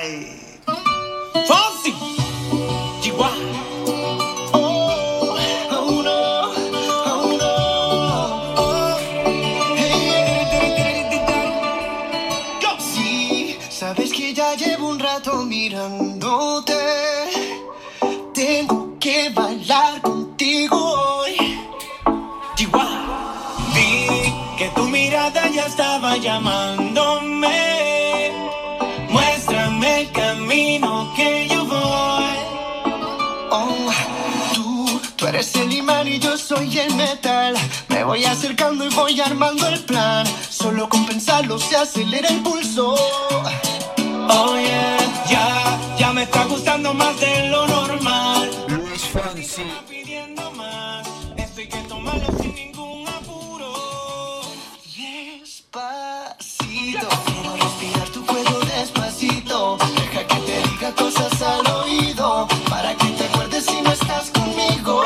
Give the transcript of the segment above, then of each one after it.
Ay. Fonsi, Chihuahua. Oh, oh no, oh no. Oh. Hey, go. Sí, sabes que ya llevo un rato mirándote. Tengo que bailar contigo hoy. Chihuahua. Vi que tu mirada ya estaba llamándome. Muéstrame el camino que yo voy. Oh, tú eres el imán y yo soy el metal. Me voy acercando y voy armando el plan. Solo con pensarlo se acelera el pulso. Oh yeah, ya me está gustando más de lo normal. Luis Fonsi. Pidiendo más, esto hay que tomarlo sin ningún apuro. Despacito, quiero respirar tu cuello despacito. Deja que te diga cosas al oído, para que te acuerdes si no estás conmigo.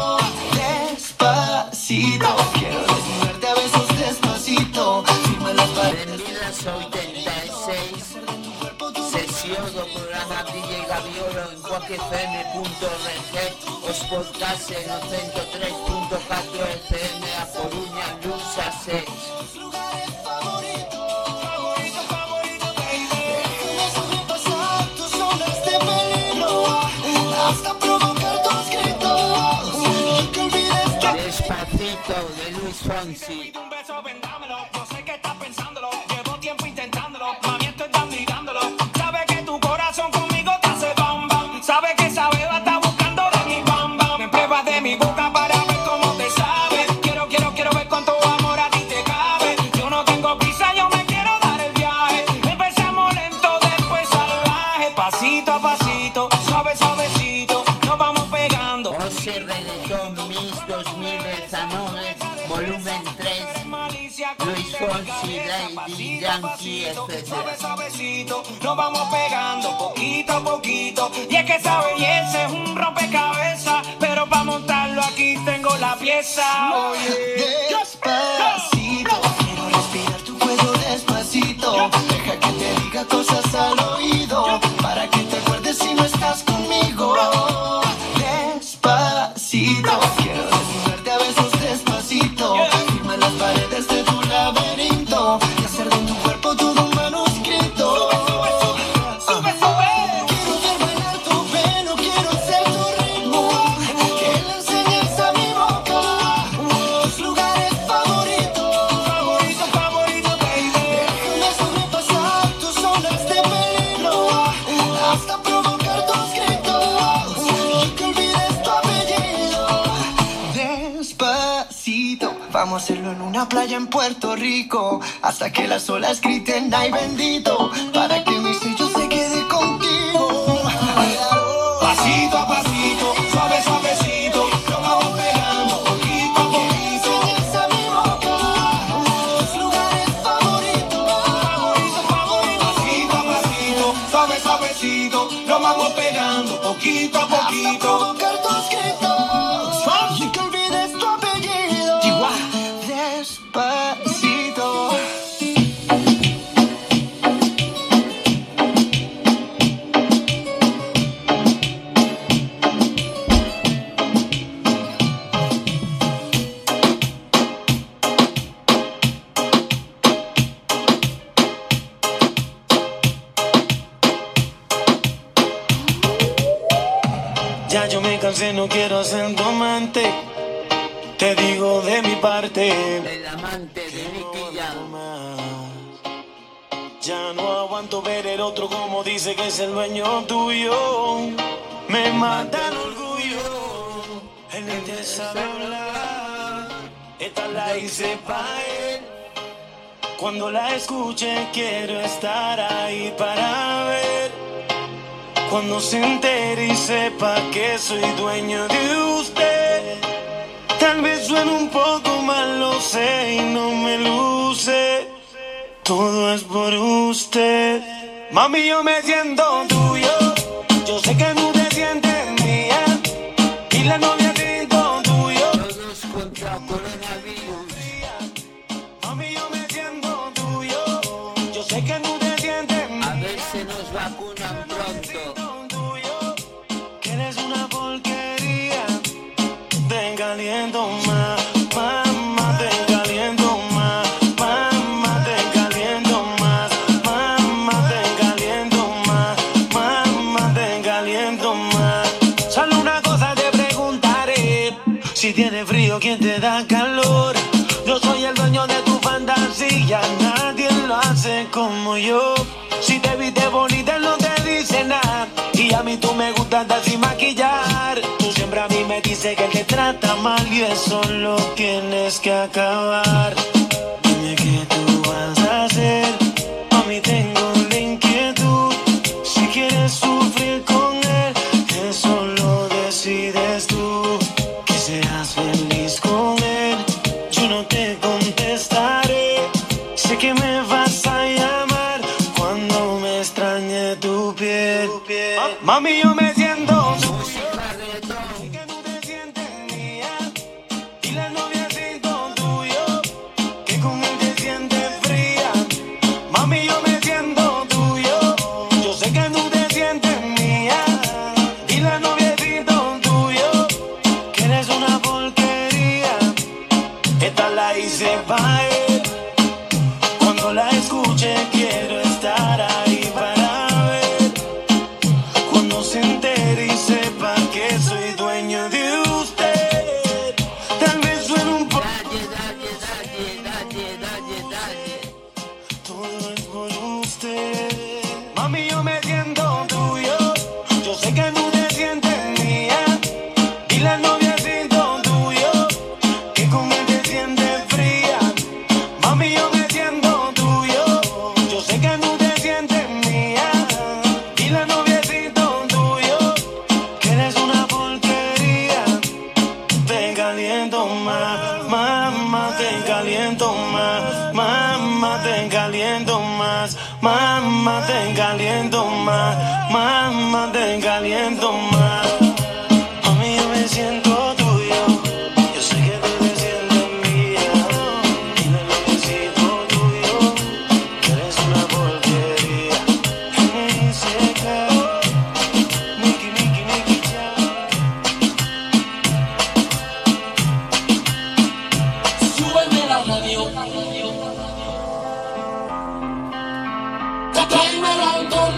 Despacito, quiero desnudarte a besos despacito. Firma las paredes. Bienvenidas a 86 sesión do programa DJ Gaviolo en cuacfm.org. Os podcast en 103.4 FM a Coruña, Lúzase. Hasta provocar tus gritos y que olvides que Despacito de Luis Fonsi. un beso, vendámelo. Yo sé que estás pensándolo. Llevo tiempo intentándolo. Mami, estoy dando y dándolo. Sabe que tu corazón conmigo te hace bam bam. Sabe que esa beba está buscando de mi bam bam. Me pruebas de mi boca para ver cómo te sabe. Quiero ver cuánto amor a ti te cabe. Yo no tengo prisa, yo me quiero dar el viaje. Empezamos lento, después salvaje. Pasito a pasito, suavecito, nos vamos pegando. Ose Reggaeton Mix 2000 Ezanores, volumen 3. Luis Fonsi, Lady Yankee, etc. Suavecito, nos vamos pegando poquito a poquito. Y es que esa belleza es un rompecabezas, pero para montarlo aquí tengo la pieza. Oye, despacito, quiero respirar tu cuello despacito. Deja que te diga cosas al oído, para que te acuerdes si no estás conmigo. Despacito, quiero desnudarte a besos despacito. Firma las paredes de tu laberinto y hacer de tu cuerpo todo un manuscrito. Sube. Quiero ver bailar tu pelo, quiero ser tu ritmo. Que le enseñes a mi boca tus lugares favoritos, baby. Déjame sobrepasar tus zonas de peligro, hasta provocar tus gritos y que olvides tu apellido. Despacito, vamos a hacerlo en una playa en Puerto Rico, hasta que las olas griten ay bendito, para que mi sello se quede contigo. Pasito a pasito, suavecito, nos vamos pegando poquito a poquito. Enseñas a mi boca tus lugares favoritos. Pasito a pasito, suavecito, nos vamos pegando poquito a poquito. Hasta provocar tus gritos y que olvides tu apellido. Despacito. Ya yo me cansé, no quiero ser tu amante. Te digo de mi parte, El amante de Nicky Jam. ya no aguanto ver el otro como dice que es el dueño tuyo. Me mata el orgullo, él ni te sabe hablar. Esta la hice pa' él. Cuando la escuche quiero estar ahí para ver. Cuando se entere y sepa que soy dueño de usted. Tal vez suene un poco mal, lo sé y no me luce. Todo es por usted. Mami, yo me siento tuyo. Yo sé que no te sientes mía. Y la novia siento tuyo. Todos contra coronavirus. Mami, yo me siento tuyo. Yo sé que no te sientes A mía. ver si nos vacunan caliento más, mamá, te caliento más, mamá, te caliento más, mamá, te caliento más, mamá, te caliento más. Solo una cosa te preguntaré, si tienes frío, ¿quién te da calor? Yo soy el dueño de tu fantasía, nadie lo hace como yo. Si te viste bonita no te dice nada, y a mí tú me gustas andar sin maquillar. Tú siempre a mí me dices que te trata mal y eso lo tienes que acabar. Dime qué tú vas a hacer, a mí tengo la inquietud. Si quieres sufrir con él, eso lo decides tú. Que seas feliz con él, yo no te contestaré. Sé que me vas a llamar cuando me extrañe tu piel. Mami, yo me siento sucio, sé que tú te sientes mía. Dile al noviecito tuyo que con él te sientes fría. Mami, yo me siento tuyo, yo sé que tú te sientes mía. Dile al noviecito tuyo que eres una porquería. Esta la hice pa' él, cuando la escuche quiero estar ahí para ver. Cuando se entere y sepa que soy dueño de usted. Tal vez suene un poco, todo es por usted. Mami, yo me siento tuyo, yo sé que tú te sientes mía. Dile al noviecito tuyo que con él te sientes fría. Mami, yo me siento tuyo, yo sé que tú te sientes mía. Dile al noviecito tuyo que eres una porquería. Te caliento más, mamá, te caliento más, mamá, te caliento más, mamá, te caliento más, mamá, te caliento más. Mami, yo me siento tuyo, yo sé que tú te sientes mía. Dile al noviecito tuyo que eres una porquería. M.I.C.K. Nicky Jam. Súbeme la radio, tráeme el alcohol.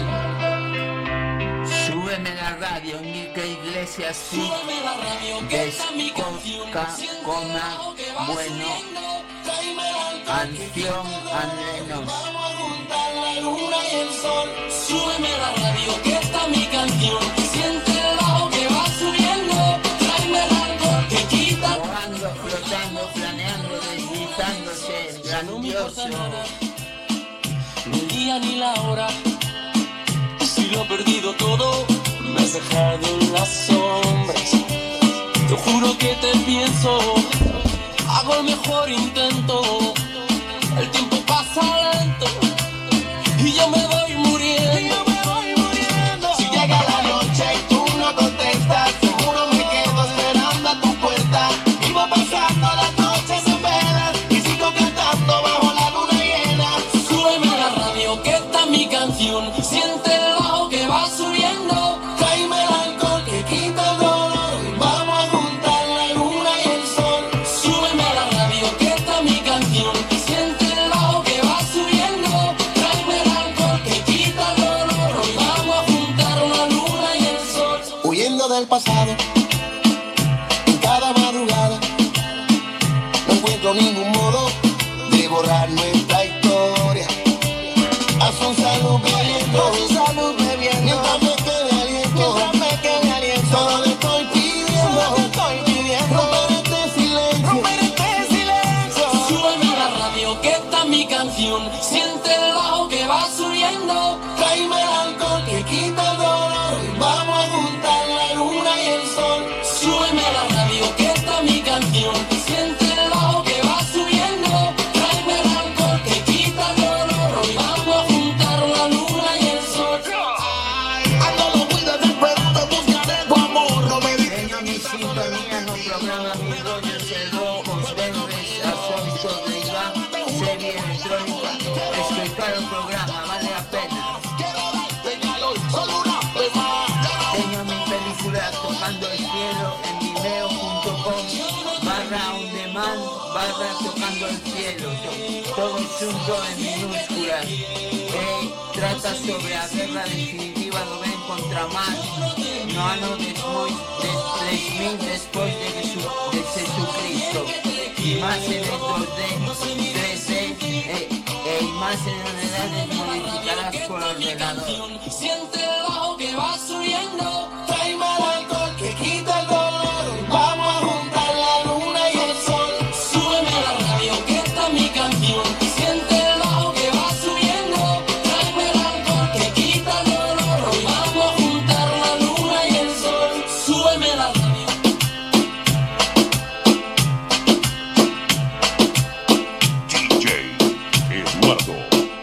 Súbeme la radio, Enrique Iglesias, sí. Súbeme la radio, que está mi canción. Coma, bueno, Tráeme el alcohol. canción, Lennon. Vamos a juntar la luna y el sol. Súbeme la radio, que está mi canción. Siente el bajo que va subiendo. Tráeme el alcohol que quita. Volando, flotando, planeando, deslizándose, Ya no me importa grandioso. nada, ni el día ni la hora. Si lo he perdido todo, me has dejado en las sombras. Te juro que te pienso, hago el mejor intento. El tiempo pasa lento y yo me voy muriendo. Si llega la noche y tú no contestas, seguro me quedo esperando a tu puerta. Vivo pasando las noches en velas y sigo cantando bajo la luna llena. Súbeme la radio, que está mi canción. Siente el bajo que va subiendo. Tráeme el alcohol que quita el dolor. Vamos a juntar la luna y el sol. Súbeme la radio, que está mi canción. Siente el bajo que va subiendo. Tráeme el alcohol que quita el dolor. Hoy vamos a juntar la luna y el sol. Huyendo del pasado, en cada madrugada, no encuentro ningún modo de borrar nuestra historia. A su salud bebiendo, mientras me quede aliento, solo le estoy pidiendo, romper este silencio. Súbeme la radio, que está mi canción. Siente el bajo que va subiendo. Tráeme el alcohol que quita el dolor. Vamos a juntar la luna y el sol. Súbeme la radio, que está mi canción. Siente el bajo que va subiendo. Tráeme el alcohol que quita el dolor. Hoy vamos a juntar la luna y el sol. Ando lo muy desesperado, buscaré tu amor. No me digas. Tengo mi sintonía, no programa mi rollo, se rojo, verdes, asónico de Iván, serie electrónica, escuchar el programa, vale la pena. Quiero darte calor, solo una vez más. Tengo mi película Tocando el Cielo en vimeo.com. barra on demand, barra tocando el cielo, todo junto en minúsculas. Trata sobre a guerra definitiva do ben contra mal, no ano despois de 3000 despois de Jesucristo. Imágenes 2D, 3D e imágenes unidades modificadas por ordenador. Siente el bajo que va subiendo, tráeme el alcohol que quita el dolor. Vamos a juntar la luna y el sol. Súbeme la radio que está mi canción. Siente el bajo que va subiendo, tráeme el alcohol que quita el dolor. Vamos a juntar la luna y el sol. Súbeme la radio. Eduardo.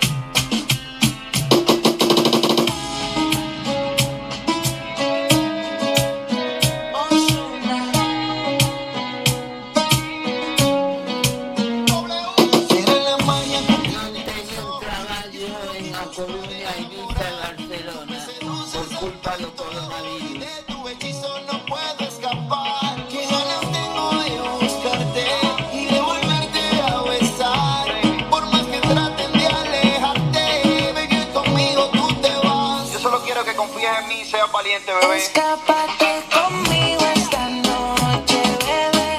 Coruña, Ibiza y Barcelona por culpa del coronavirus. De tu hechizo no puedo escapar. Que ganas tengo de buscarte y de volverte a besar. Por más que traten de alejarte, baby, conmigo tú te vas. Yo solo quiero que confíes en mí y seas valiente, bebé. Escápate conmigo esta noche, bebé.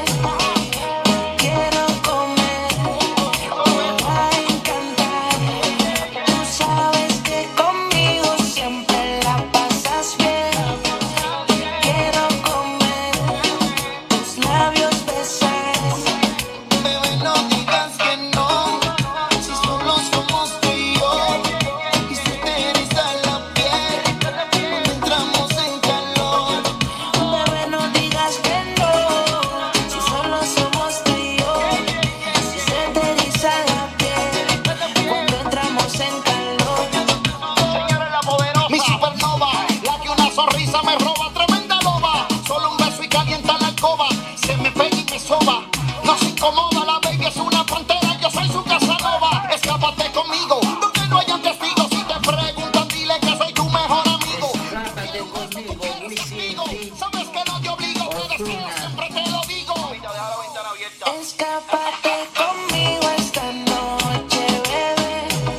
Quiero comer, me va a encantar. Tú sabes que conmigo siempre la pasas bien. Quiero comer, tus labios besar. Bebé, no digas que no, si solo somos tú y yo. Y se te eriza la piel cuando entramos en calor. Bebé, no digas que no, si solo somos tú y yo. Si se te eriza la piel cuando entramos en calor. Señora la poderosa, mi supernova, la que una sonrisa me roba, tremenda loba. Solo un beso y calienta la alcoba, se me pega y me soba. No se incomoda, la baby es una pantera, yo soy su casanova. Escápate conmigo, donde no hayan testigos. Si te preguntan, dile que soy tu mejor amigo. Escápate conmigo, Conmigo, sabes que no te obligo, te deseo, siempre te lo digo. Deja la ventana abierta. Escápate conmigo esta noche, bebé.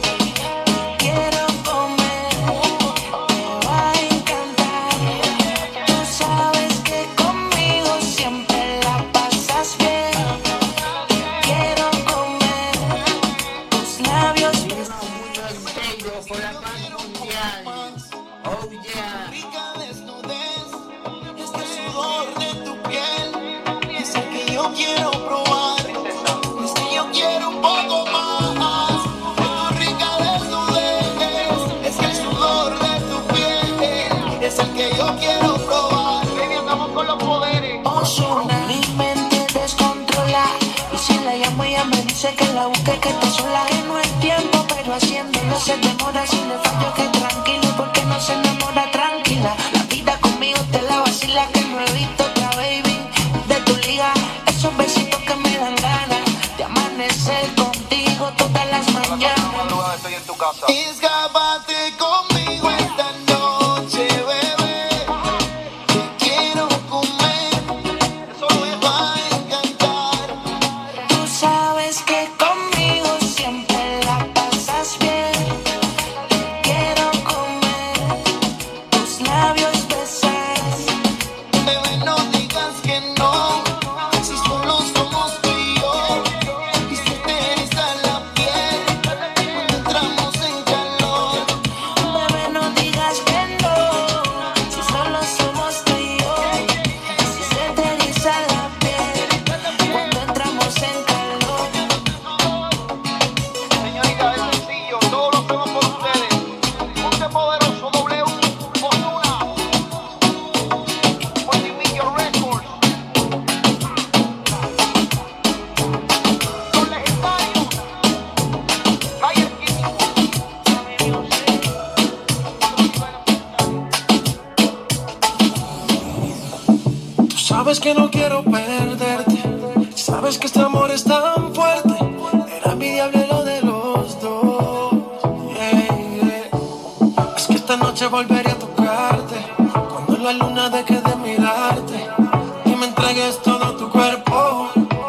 Quiero comer, me va a encantar. Tú sabes que conmigo siempre la pasas bien. Quiero comer, tus labios besar. mundo entero por la paz mundial. Oh yeah. Rica desnudez, este sudor de tu piel es el que yo quiero probar, es que yo quiero un poco más de tu rica desnudez, es que el sudor de tu piel es el que yo quiero probar. Baby, andamos con los poderes. Ozuna, mi mente descontrola. Y si la llamo ella me dice que la busque, que está sola. Que no es tiempo, pero haciéndolo se demora. Si le fallo que tranquilo, porque no se enamora tranquila. La vida conmigo te la vacila, que no he visto otra baby de tu liga. Esos besitos que me dan ganas de amanecer contigo todas las mañanas. Madrugada estoy en tu casa. Escápate conmigo esta noche, bebé, te quiero comer, eso me va a encantar. Tú sabes que conmigo siempre la pasas bien. Quiero comer, tus labios besar. Bebé, no digas que no, si solo somos tú y yo. Y se te eriza la piel cuando entramos en calor. Bebé, no digas que no, si solo somos tú y yo. Si se te eriza la piel cuando entramos en calor. Señorita, es sencillo, todo lo hacemos por ustedes. Ponte poderoso, W, Ozuna, Multimillion Records. Los legendarios, Lion King. Tú sabes que no quiero perderte, sabes que este amor es tan fuerte, era envidiable lo de los dos. Es que esta noche volveré a tocarte, cuando la luna deje de mirarte y me entregues todo tu cuerpo.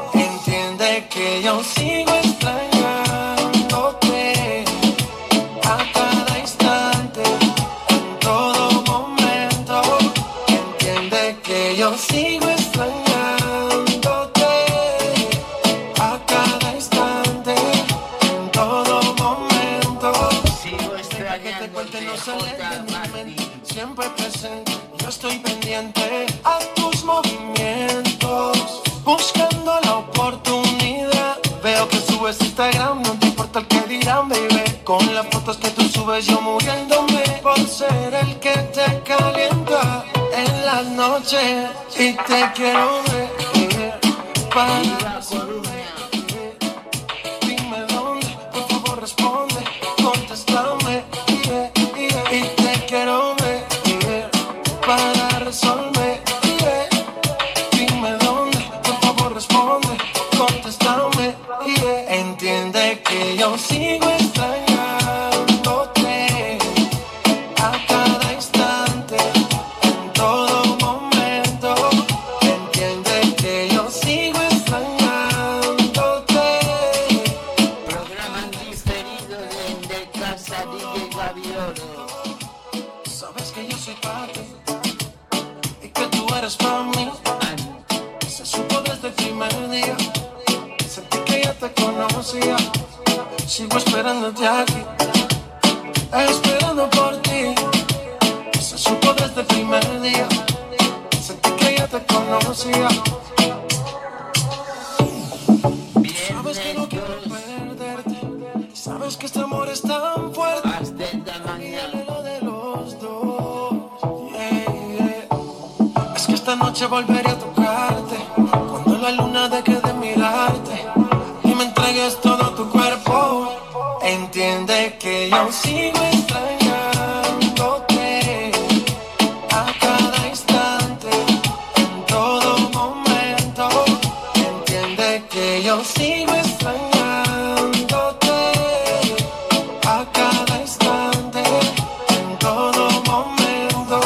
yo sigo extrañándote a cada instante, en todo momento. Entiende que yo sigo extrañándote a cada instante, en todo momento. Sigo Que te cuente no sale de mi extrañándote, mente, siempre presente. Yo estoy pendiente a tus movimientos, buscando la oportunidad. Veo que subes Instagram, no te importa el que dirán, baby. Con las fotos que tú subes yo muriéndome por ser el que te calienta en las noches. Y te quiero ver para resolver. Dime dónde, por favor responde, contéstame. Y te quiero ver para resolver. Dime dónde, por favor responde, contéstame. Entiende que yo sigo extrañándote a cada instante, en todo momento. Entiende que yo sigo extrañándote. programa diferido de Casa DJ Gaviolo. Sabes que yo soy para ti y que tú eres para mí. Se supo desde el primer día, sentí que ya te conocía. Sigo esperándote aquí, esperando por ti. Se supo desde el primer día, sentí que ya te conocía. Sabes que no quiero perderte, sabes que este amor es tan fuerte. Hasta esta mañana. Lo de los dos, es que esta noche volveré a tocarte cuando la luna deje de mirarte y me entregues todo tu cuerpo. Entiende que yo sigo extrañándote a cada instante, en todo momento. Entiende que yo sigo extrañándote a cada instante, en todo momento.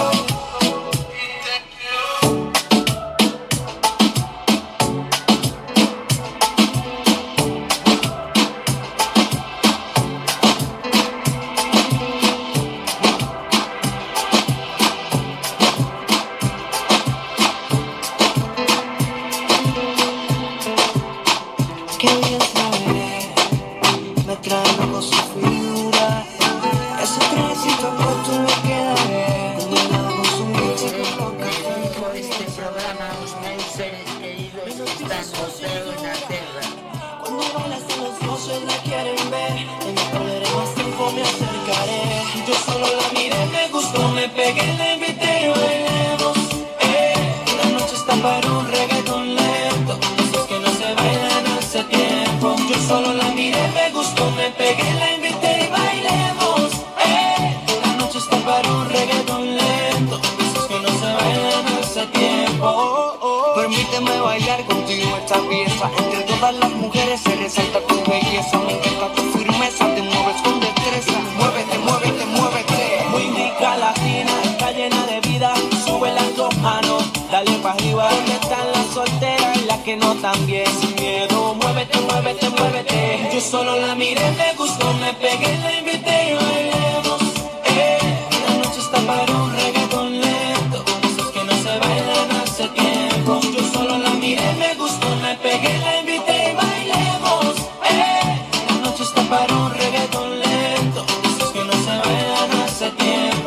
Qué bien sabe, me trae loco su figura. Ese trajecito corto me queda bien, combinado con su mix y con lo que Dedico este programa a los meus seres queridos que están postrados en la tierra. Cuando bailas en los ojos la quieren ver, en mi perderé más tiempo, me acercaré. Yo solo la miré, me gustó, me pegué, la invité y bailemos. La noche está para un reggaetón lento, esos que no se bailan hace tiempo. Yo solo la miré, me gustó, me pegué, la invité y bailemos. La noche está para un reggaetón lento, esos que no se bailan hace tiempo. Permíteme bailar contigo esta pieza. Entre todas las mujeres se resalta tu belleza. Me encanta tu firmeza, te mueves con destreza. Muévete, muévete, muévete. Muy rica latina, está llena de vida. Sube las dos manos, dale pa' arriba. ¿Dónde están las solteras y las que no tan bien? Sin miedo, muévete, muévete, muévete. Yo solo la miré, me gustó, me pegué, la invité y bailemos. La noche está para un reggaetón lento, esos que no se bailan hace tiempo. Yo solo la miré, me gustó, me pegué, la invité y bailemos. La noche está para un reggaetón lento, esos que no se bailan hace tiempo.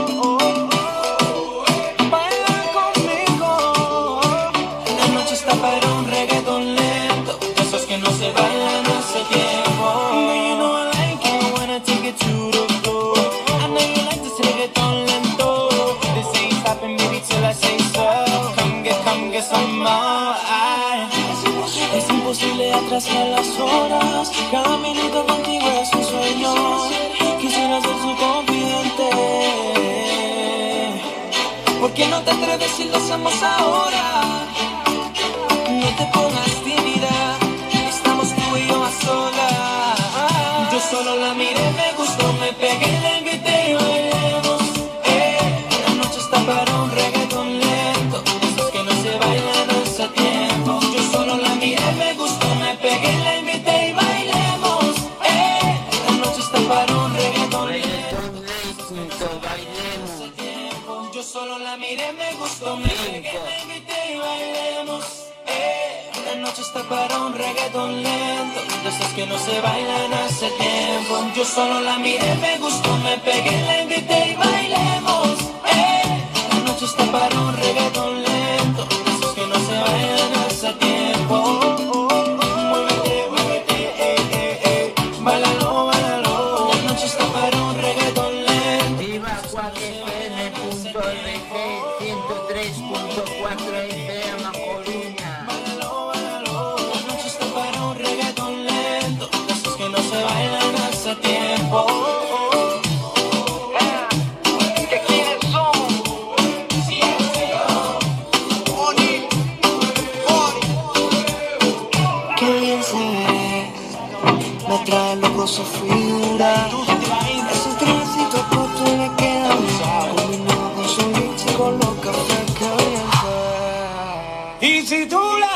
Baila conmigo. La noche está para un reggaetón lento, esos que no se bailan hace tiempo. You know I like it, I wanna take it to the floor. I know you like this reggaetón lento. This ain't stopping, baby, till I say so. Come get some more. Es imposible atrasar las horas. Cada minuto contigo es un sueño. Quisiera ser su confidente. ¿Por qué no te atreves si lo hacemos ahora? No te pongas tímida, estamos tú y yo a solas. Yo solo la miré, me gustó, me pegué, la invité y bailemos. La noche está para un reggaetón lento, esos que no se bailan hace tiempo. Yo solo la miré, me gustó, me pegué, la invité. noche está para un reggaetón lento, de esos que no se bailan hace tiempo. Yo solo la miré, me gustó, me pegué, la invité y bailemos. La noche está para un reggaetón lento, de esos que no se bailan hace tiempo. Muévete, muévete, báilalo, báilalo. La noche está para un reggaetón lento. Viva cuacfm.org 103.4 FM a Coruña. Hace tiempo. ¿Que quiénes son? Qué bien se ve, me trae loco su figura. Ese trajecito corto le queda bien, combinado con su lips y con los cafés que bien se ve. Y si tú la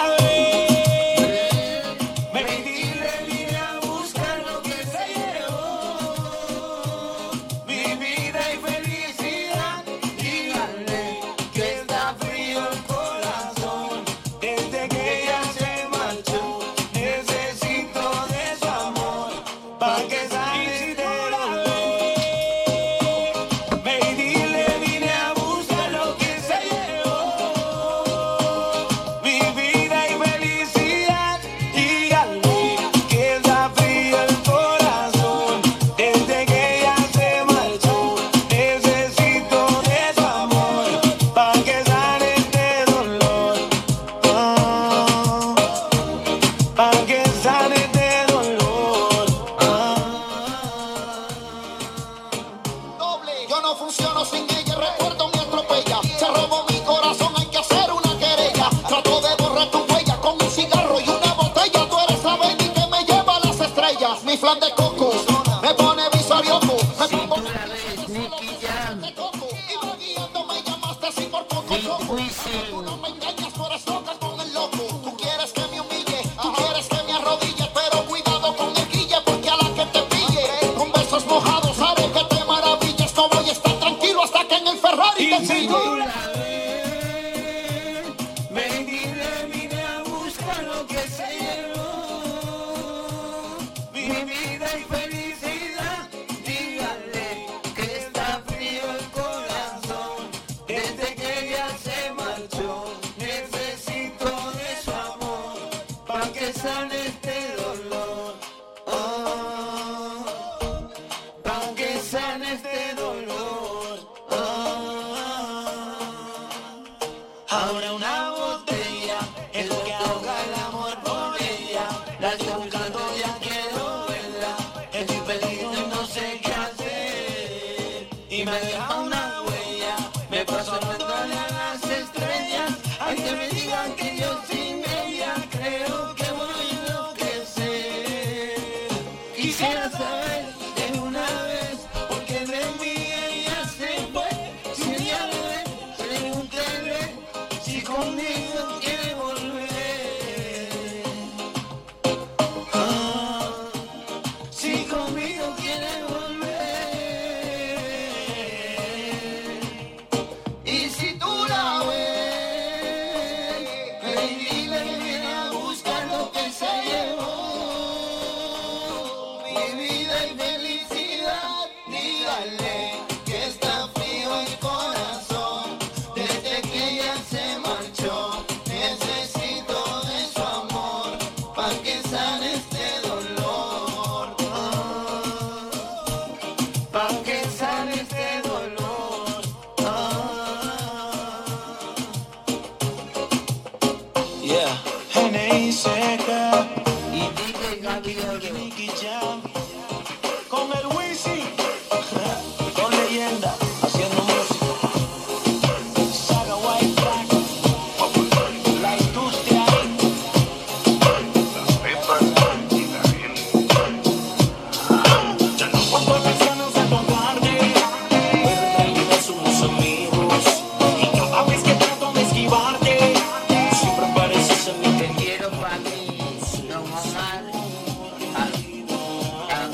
Quiero para mí, don Omar,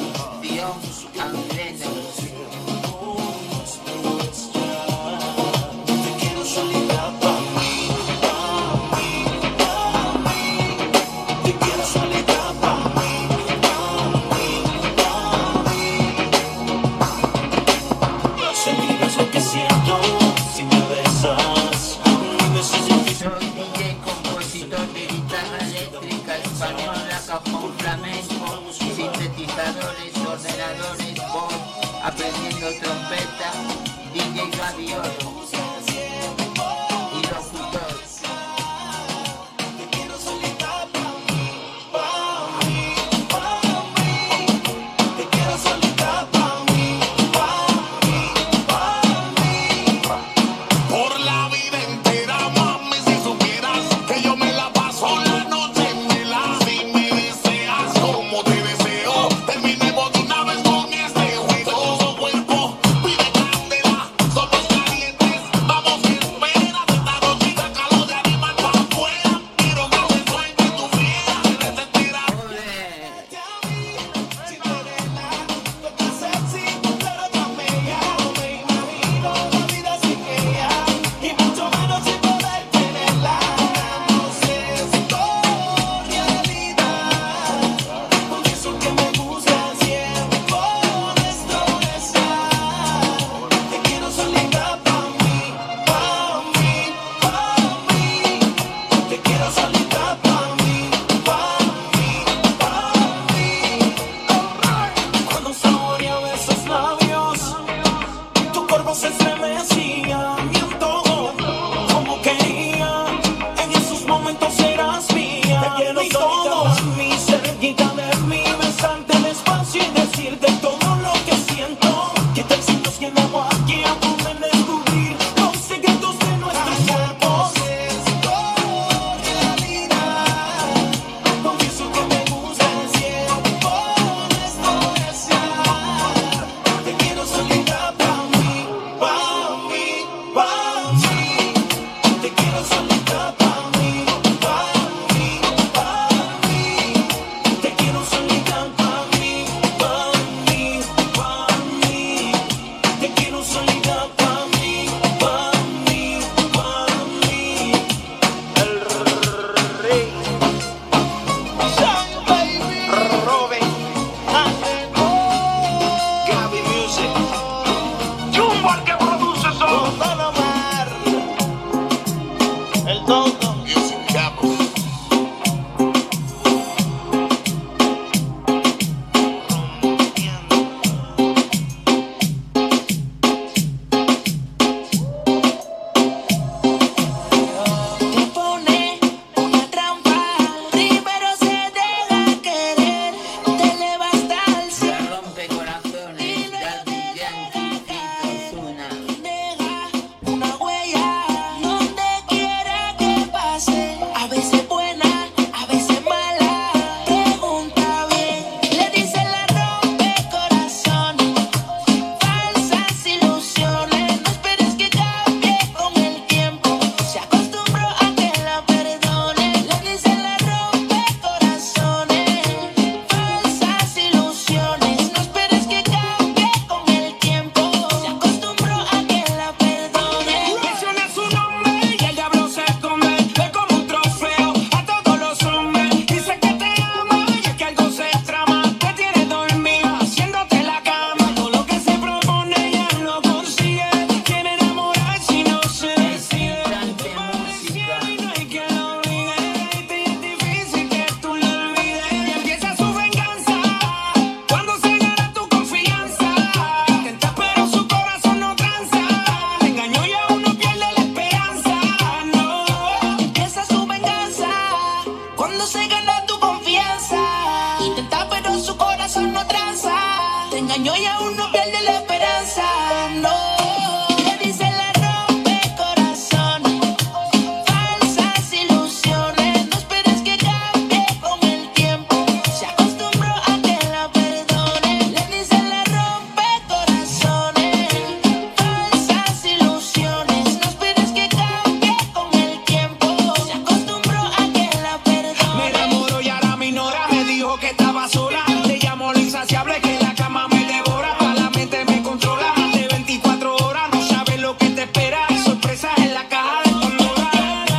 se gana tu confianza, intenta pero su corazón no tranza. Te engañó y aún no pierde la esperanza. No, le dice la rompe corazones, falsas ilusiones. No esperes que cambie con el tiempo, se acostumbró a que la perdone. Le dice la rompe corazones, falsas ilusiones. No esperes que cambie con el tiempo, se acostumbró a que la perdone. Me enamoró y ahora me ignora. Me dijo que estaba sola. Le llamo lo insaciable que la cama me devora. Pa' la mente me controla. Más de 24 horas. No sabes lo que te espera. Hay sorpresas en la caja de Pandora.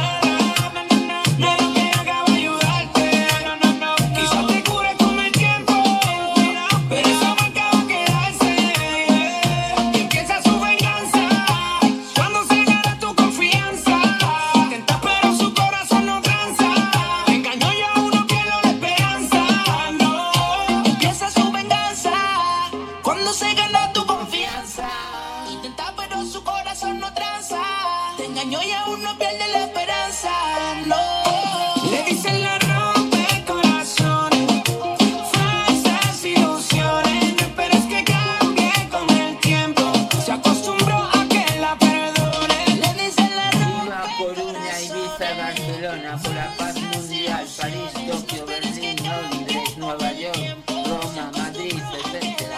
Nada que haga va a ayudarte. Quizás te cure con el tiempo, pero esa marca va a quedarse. Y empieza su venganza cuando se gana tu confianza. Intenta pero su corazón no tranza. Te engañó y aún no pierde la esperanza. No. Empieza su venganza cuando se gana tu confianza. Intenta pero su corazón no tranza. Te engañó y aún no pierde la esperanza. No. Le dicen la rompe corazones, falsas ilusiones. No esperes que cambie con el tiempo, se acostumbró a que la perdone. Le dicen la Viva Coruña, Ibiza, Barcelona, por la paz mundial, París, Tokio, Berlín, Londres, Nueva York, Roma, Madrid, etc.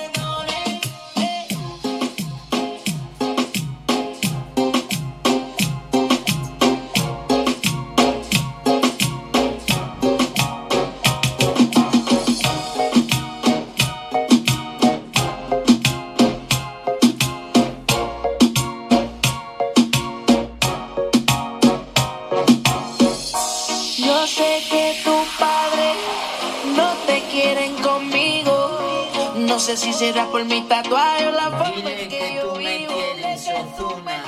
Yo sé que tu padre no te quieren conmigo. No sé si será por mi tatuaje o la forma Dile en que que yo tú me vivo. tienes, Sé que tú me Ozuna.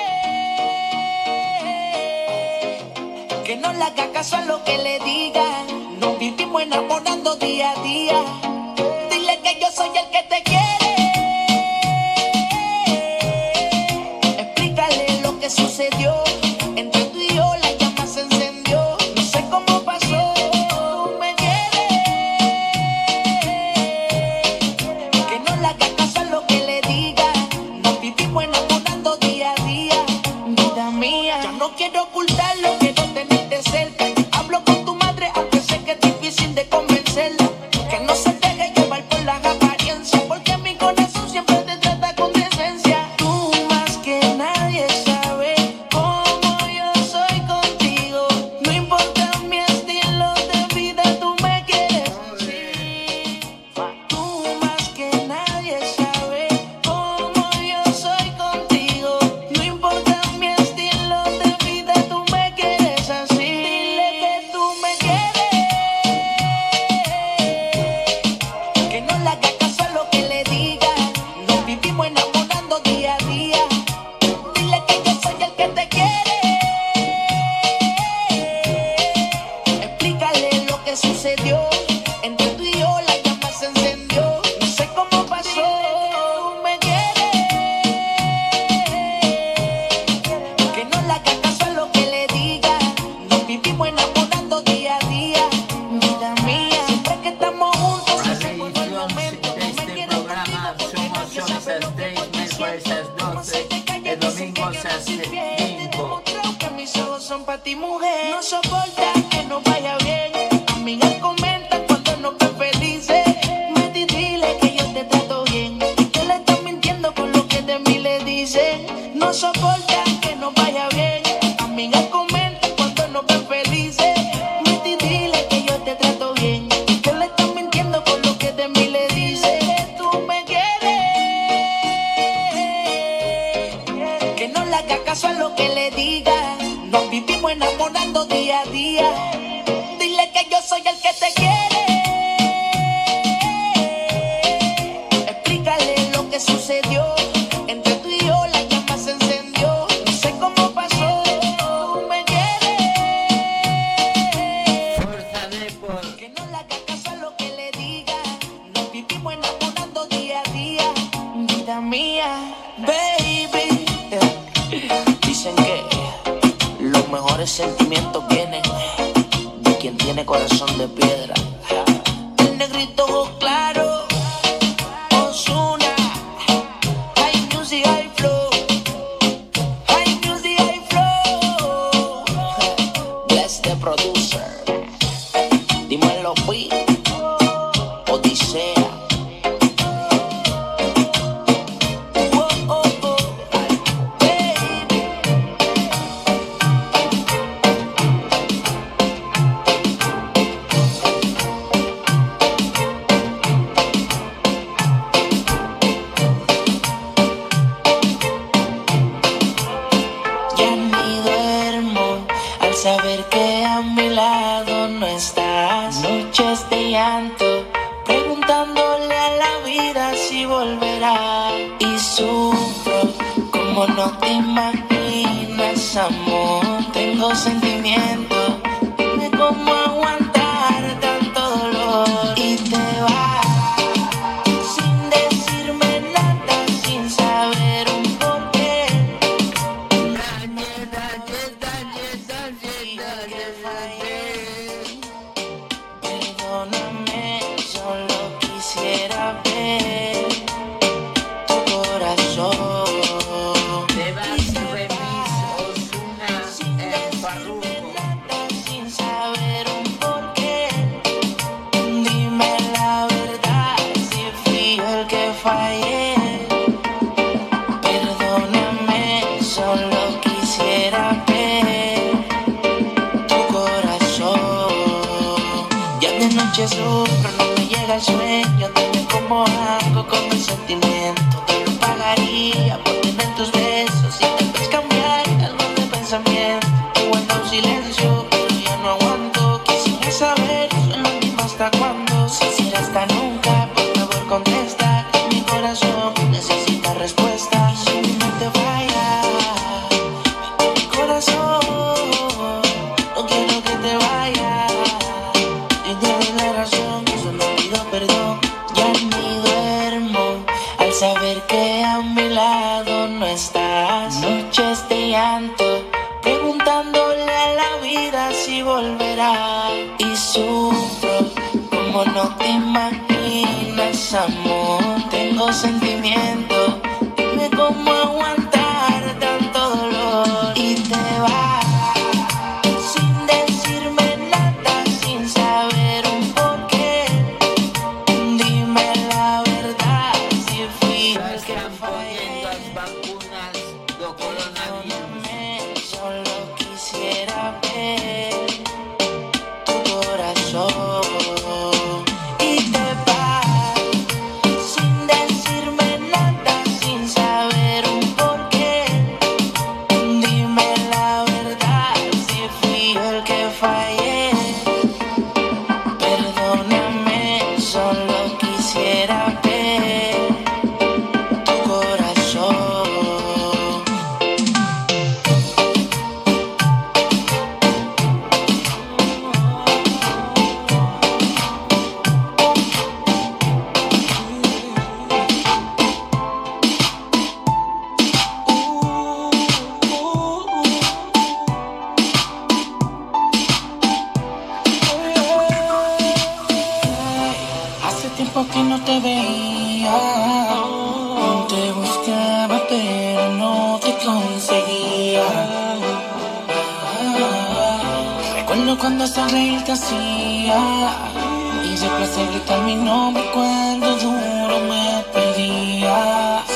quieres. Que no le haga caso a lo que le digan. Nos vivimos enamorando día a día. Dile que yo soy el que te quiere. Explícale lo que sucedió. Entre tú y yo la llama se encendió. No sé cómo pasó. Tú me quieres. Que no le haga caso a lo que le diga. Nos vivimos enamorando día a día. Vida mía, ya no quiero ocultarlo, quiero tenerte cerca. Hablo con tu madre, aunque sé que es difícil de convencerla. Que no se deje llevar por las apariencias, porque mi corazón siempre te trata con decencia. Tú más que nadie sabes cómo yo soy contigo. No importa mi estilo de vida, tú me quieres así. Tú más que nadie sabes cómo yo soy contigo. No importa mi estilo de vida, tú me quieres así. Dile que tú me quieres. Que no le haga caso a lo que le diga. Nos vivimos enamorando día a día. Dile que yo soy el que te quiere. Explícale lo que sucedió. Entre tú y yo la llama se encendió. No sé cómo pasó. Tú me quieres. Que no le haga caso a lo que le diga. Nos vivimos enamorando día a día. Vida mía, siempre que estamos juntos La se vuelve el edición momento. de No me este quiero programa somos hoy a las 3, miércoles a las 12, el domingo a las 5. Que mis ojos son para ti, mujer. No soporta que no vaya bien. Amigas comentan cuando nos ven felices. Mati, dile que yo te trato bien. Y que le estás mintiendo con lo que de mí le dicen. No soporta que no vaya bien. Amigas comentan cuando nos ven felices. Mati, dile que yo te trato bien. Y que le estás mintiendo con lo que de mí le dicen. Que tú me quieres. Que no le haga caso a lo que le diga. Nos vivimos enamorando día a día. Dile que yo soy el que te quiere. Explícale lo que sucedió. Entre tú y yo la llama se encendió. No sé cómo pasó. Tú me quieres. Fuerza Depor. Que no le haga caso a lo que le diga. Nos vivimos enamorando día a día. Vida mía, baby. Dicen que los mejores sentimientos vienen de quien tiene corazón de piedra. El negrito ojos claros, Ozuna. High music, high flow. High music, high flow. Bless the producer. Dímelo, Pi. Odisea. Saber que a mi lado no estás. Noches de llanto, preguntándole a la vida si volverá. Y sufro como no te imaginas, amor. Tengo sentimientos, dime cómo aguantar tanto dolor. Y te vas sin decirme nada, sin saber un porqué. Perdóname, solo quisiera ver tu corazón. Te vas remix Ozuna en Farruko. Sin saber un porqué, dime la verdad, si fui yo el que fallé. Perdóname, solo quisiera ver tu corazón. Ya de noche sufro, no me llega el sueño. Dime cómo hago con el sentimiento. Te lo pagaría por tener tus besos. Si te puedes cambiar algo de pensamiento. Te guardo silencio, pero ya no aguanto. Quisiera saber, solo dime hasta cuándo. Si será hasta nunca, por favor contesta. Mi corazón necesita respuesta. Si no te vayas, mi corazón, no quiero que te vayas. Y te doy la razón, solo pido perdón. Ya ni duermo al saber que a mi lado no estás. Noches de llanto, preguntándole a la vida si volverá. Y sufro como no te imaginas, amor. Tengo sentimientos, dime cómo aguantar tanto dolor. Y te vas sin decirme nada, sin saber un porqué. Dime la verdad, si fui Ya el que están poniendo fallé. las vacunas do coronavirus. Perdóname, solo quisiera ver tu corazón. Y te vas sin decirme nada, sin saber un porqué. Dime la verdad, si fui yo el que fallé. Perdóname, solo quisiera ver tu corazón. Hace tiempo que no te veía, te buscaba pero no te conseguía. Recuerdo cuando hasta reír te hacía y de placer gritar mi nombre cuando duro me pedías.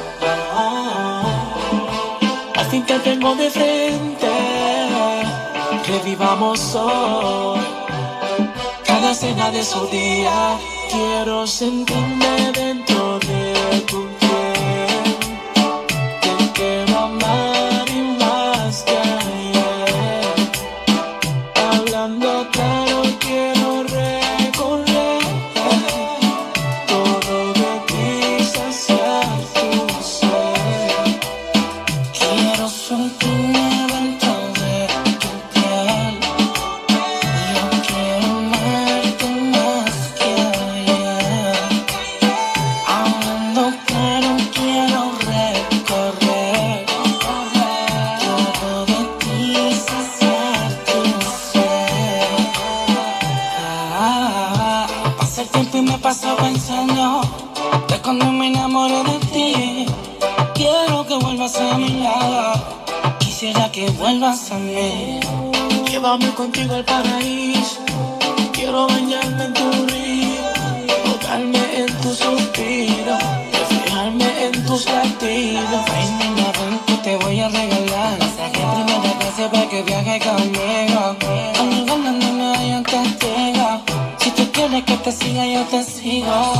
Al fin te tengo de frente, revivamos hoy cada escena de su día. Quiero sentirme dentro de tu piel. Te quiero amar y más que ayer. Hablando claro, quiero recorrer todo de ti, saciar tu ser. Quiero sentirme dentro de tu piel. Yo quiero amarte más que ayer. Hablando claro, quiero recorrer todo de ti, saciar tu ser. el tiempo y me paso pensando de cuando me enamoré de ti. Quiero que vuelvas a mi lado, quisiera que vuelvas a mí. Llévame contigo al paraíso, quiero bañarme en tu río, ahogarme en tu suspiro, reflejarme en tus latidos. Ay, niña, ven que te voy a regalar pasaje primera clase para que viaje conmigo. Conmigo no me vayan testigo, si tú quieres que te siga yo te sigo.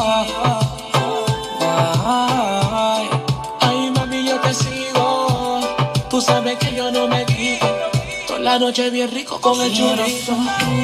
Ay, mami, yo te sigo, tú sabes que yo no me quito. Toda la noche bien rico con el chorizo.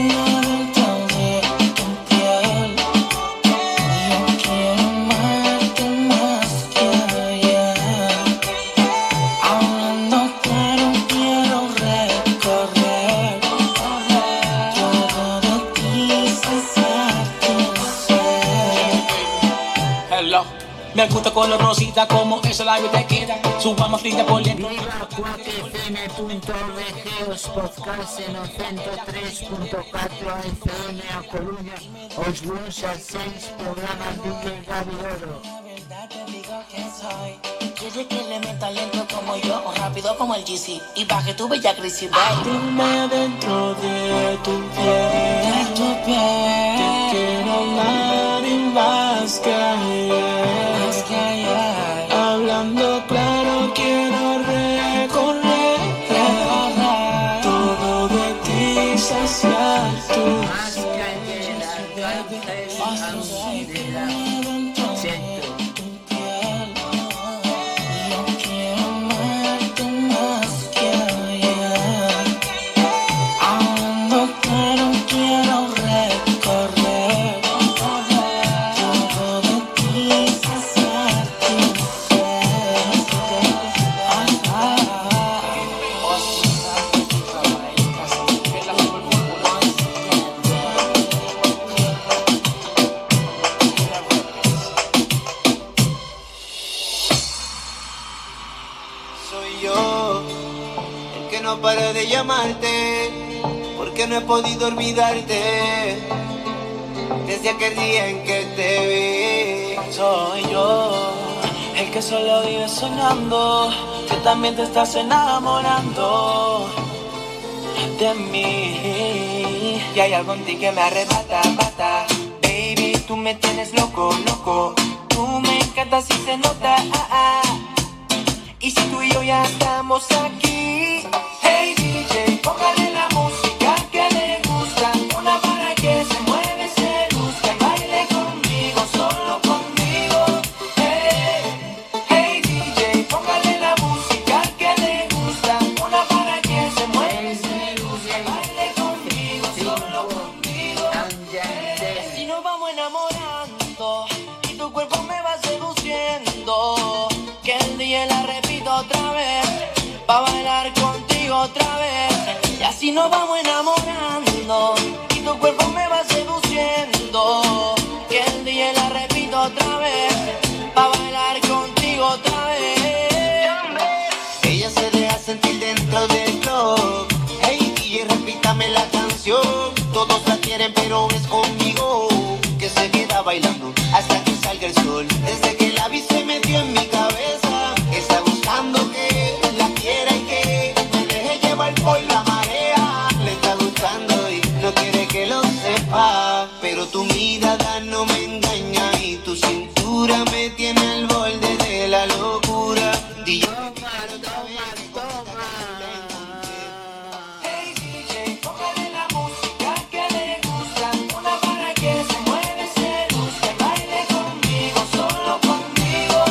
Me gusta color rosita como esa la vida te queda. Subamos frita por dentro. Viva 4fm.org, os podcast en 103.4 FM a Coruña. Os lunes a 6 programas de Gabi Oro. Quiere que le meta lento como yo o rápido como el GC y baje tu bella crisis, baby. Dime dentro de tu piel, de tu piel, te quiero amar y más que ayer, hablando claro quiero recorrer todo de ti, saciar tu Más que ayer, alcance de la centro. Para de llamarte, porque no he podido olvidarte desde aquel día en que te vi. Soy yo, el que solo vive soñando, que también te estás enamorando de mí. Y hay algo en ti que me arrebata, bata. Baby, tú me tienes loco, loco. Tú me encantas y se nota, Y si tú y yo ya estamos aquí, hey DJ, póngale la música que le gusta, una para que se mueve, se luzca y baile conmigo, solo conmigo. Hey DJ, póngale la música que le gusta, una para que se mueve, se luzca y baile conmigo, solo conmigo. Si nos vamos enamorando y tu cuerpo me va seduciendo, que el día la repito otra vez, pa' bailar contigo otra vez. Y así nos vamos enamorando y tu cuerpo me va seduciendo, que el día la repito otra vez, pa' bailar contigo otra vez. Ella se deja sentir dentro del club. Hey DJ, repítame la canción. Todos la quieren pero es conmigo que se queda bailando hasta que salga el sol. Desde que la vi se metió en mi cabeza, está buscando que la quiera y que me deje llevar por la marea. Le está gustando y no quiere que lo sepa, pero tu mirada no me engaña y tu cintura me tiene al borde de la locura. DJ, hey DJ, póngale la música que le gusta, una para que se mueve, se luzca y baile conmigo, solo conmigo.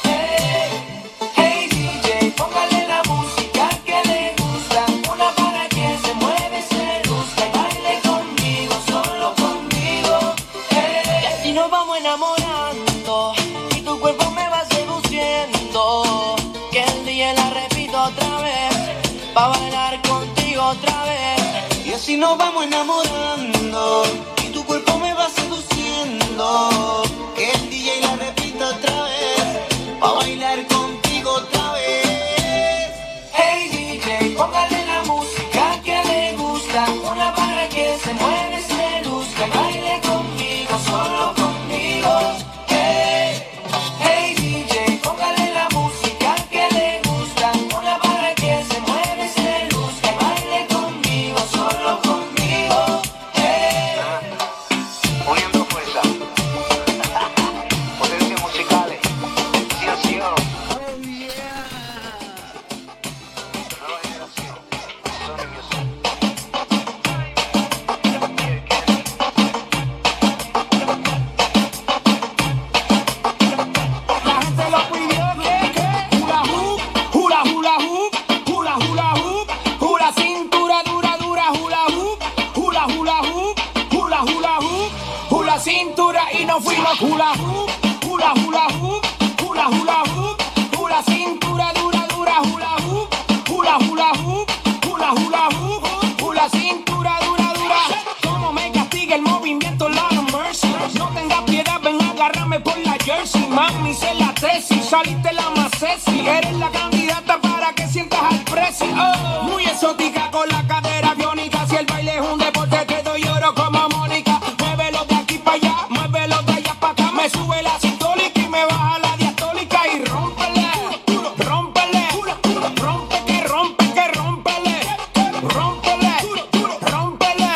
Hey DJ, póngale la música que le gusta, una para que se mueve, se luzca y baile conmigo, solo conmigo. Y así nos vamos enamorando y tu cuerpo me va seduciendo, que el día la repito otra vez, pa' bailar contigo otra vez. Y así nos vamos enamorando y tu cuerpo me va seduciendo, que el DJ la repita otra vez, pa' bailar contigo otra vez. Hey DJ, póngale la música que le gusta, una para que se mueve, se luzca y baile conmigo, solo la cintura y nos fuimos hula hoop, hula hula hoop, hula hula hoop, hula cintura dura dura hula hoop, hula hula hoop, hula hula hoop, hula cintura dura dura. Como me castiga el movimiento Lord of Mercy. No tengas piedad, ven a agarrarme por la jersey. Mami, sé la tesis, saliste la más sexy. Eres la candidata para que sientas al precio. Oh, muy exótica con la cadera biónica. Si el baile es un deporte te doy oro como Mónica. Muévelo de aquí para allá, muévelo de allá para acá. Me sube la sistólica y me baja la diastólica. Y rómpele, rómpele, rompe que rompe que rómpele, rómpele, rómpele,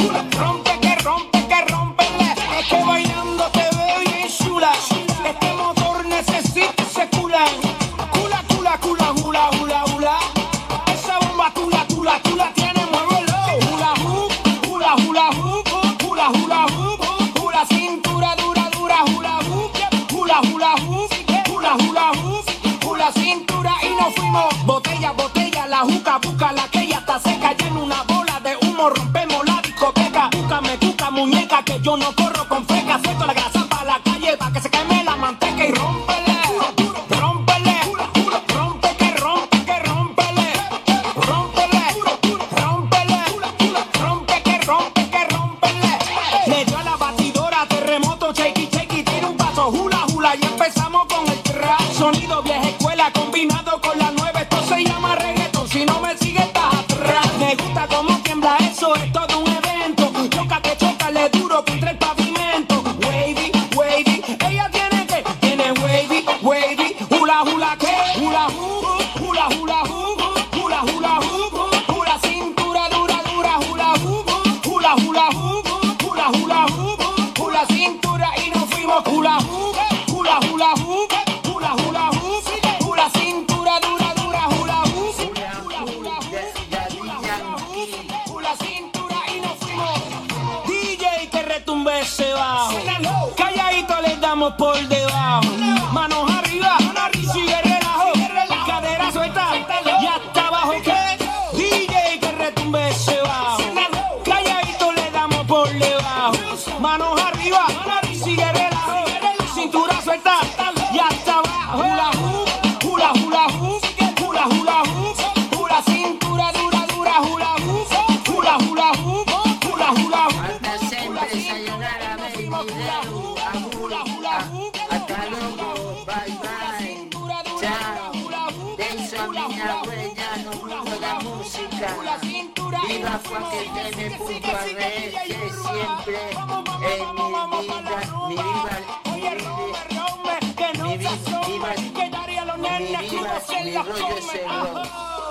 rompe que rompe que rómpele. Es que bailando te veo bien chula. Este motor necesita ese cula. Cula, cula, cula, hula, hula, hula. Esa bomba tú la tienes, muévelo. Hula hoop, hula hula hoop, hula hula hoop, hula cintura dura dura hula hoop, hula hula hoop, hula hula hoop, hula cintura y nos fuimos. Botella, botella, la juca, busca la que ya está seca, llena una bola de humo, rompemos la discoteca. Búscame, cuca, muñeca, que yo no corro con feca. Suelto la grasa para la calle, pa' que se queme la manteca y rómpele, rómpele, rompe que rompe que rómpele, rómpele, rómpele, rompe que rompe que rómpele. Le dio a la batidora terremoto, shakey, shakey, tira un paso, hula, hula, y empezamos con el trap. Sonido vieja escuela combinado con la nueva, esto se llama reggaeton, si no me sigue estás atrás. Me gusta cómo tiembla eso, es todo un evento. Chócale duro contra el pavimento. Wavy, wavy, ella tiene wavy, wavy, hula, hula, ¿qué? Hula hoop, hula, hula hoop, hula, hula hoop, hula cintura dura, dura, hula hoop, hula, hula hoop, hula, hula hoop, hula cintura y nos fuimos hula hoop, hula, hula hoop, hula, hula hoop, hula cintura dura, dura, hula hoop, hula, hula hoop, hula cintura y nos fuimos. DJ que retumbe ese bajo, calladito les damos por debajo, manos arriba, sigue relajo, cadera suelta, ya está abajo, ¿qué? DJ que retumbe ese bajo, calladito le damos por debajo, manos arriba, sigue relajo, cintura suelta, ya está abajo, hula hoop, hula hula hoop, hula hula hoop, hula cintura dura dura hula hoop, hula hula hoop, hula hula hoop. Hasta siempre sayonara, baby, hula hula hoop, hasta luego, bye bye, chao. De eso a mi huella no mundo la música. Viva FuaqueTM.ar, que siempre en mi rollo es el rock.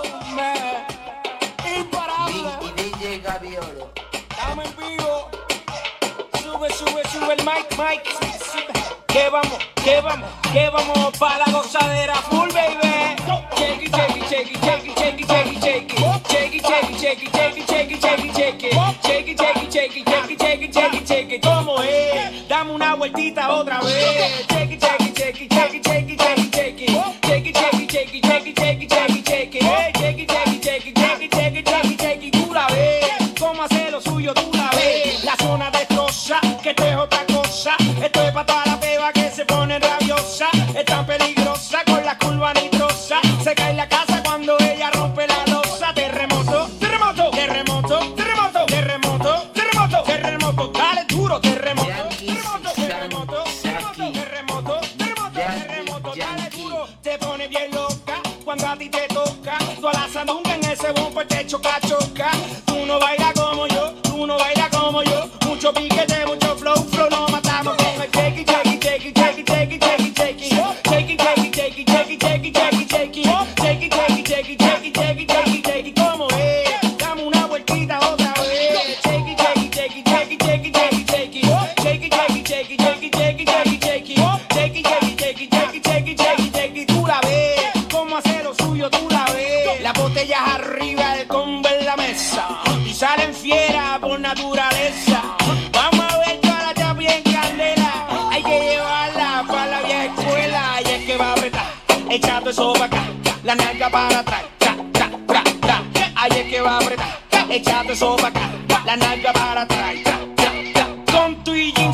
Y DJ Gaviolo. Estamos en vivo. Sube el mic. Que vamos pa' la gozadera full, baby. Shake it, shake it, shake it, shake it, shake it, shake it, shake it. Shake it, shake it, shake it, shake it, shake it, shake it, shake it. Shake it, shake it, shake it, shake it, shake it, shake it, shake it. ¿Cómo es? Dame una vueltita otra vez. Shake it, shake it, shake it, shake it, shake it, shake it, shake it. Shake it, shake it, shake it, shake it, shake it, shake it, shake it. Shake it, shake it, shake it, shake it, shake it, shake it, shake it. Tú la ves. Cómo hace lo suyo, tú la ves. La zona destroza, que esto es otra cosa. Esto es pa' toda la peba que se pone rabiosa. Es tan peligrosa con la curva nitrosa. Se cae la casa cuando ella rompe la losa. Terremoto, terremoto, terremoto, terremoto, terremoto, terremoto, terremoto. Dale duro, terremoto, terremoto, terremoto, terremoto, terremoto, terremoto. Dale duro, te pone bien loca cuando a ti te toca. Tú a la sandunga en ese bumper te choca, choca. Tú no bailas como yo, tú no bailas como yo. Mucho piquete, mucho flow, nos matamos con el shake it, shake it, shake it, shake it, shake it, shake it, shake it. Shake it, shake it, shake it, shake it, shake it, shake it, shake it. Shake it, shake it, shake it, shake it, shake it, shake it, shake it. ¿Cómo es? Dame una vueltita otra vez. Shake it, shake it, shake it, shake it, shake it, shake it, shake it. Shake it, shake it, shake it, shake it, shake it, shake it, shake it. Shake it, shake it, shake it, shake it, shake it, shake it, shake it. Tú la ves, cómo hace lo suyo, tú la ves. Las botellas arriba, el combo en la mesa. Y salen fieras por naturaleza. Vamos a ver toda la chapa en candela. Hay que llevarla para la vieja escuela. Y es que va a apretar, echando eso para acá. La nalga para atrás, tra, tra, tra, tra. Ahí es que va a apretar, echando eso para acá. La nalga para atrás, tra, tra, tra. Con tu y jeans